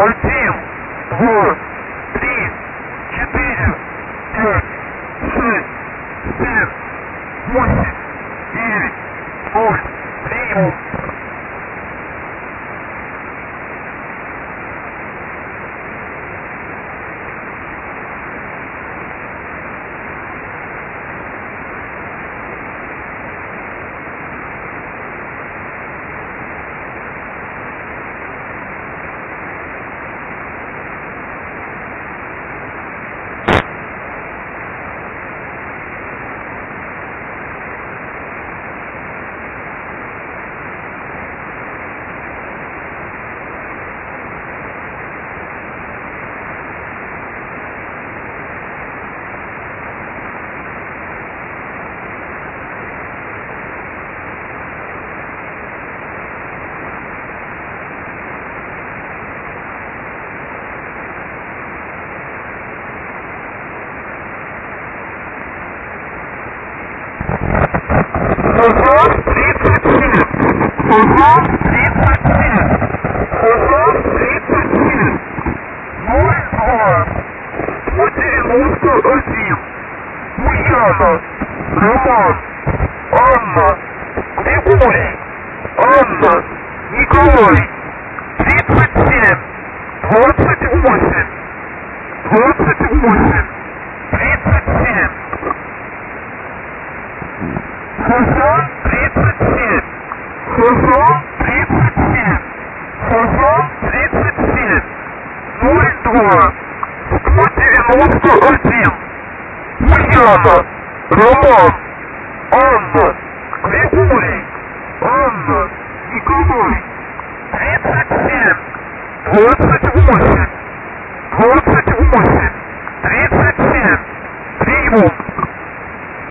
1, 2, 3, 4, 5, 6, 7, 8, 9, 0, прием. Ульяна, Роман, Анна, Григорий, Анна, Николай, 37, 28, 28, 37, Сазан, 37, Сазан, 37, Сазан, 37, 02, 191, Ульяна, Роман, Анна, Григорий, Анна, Николай, 37, 28,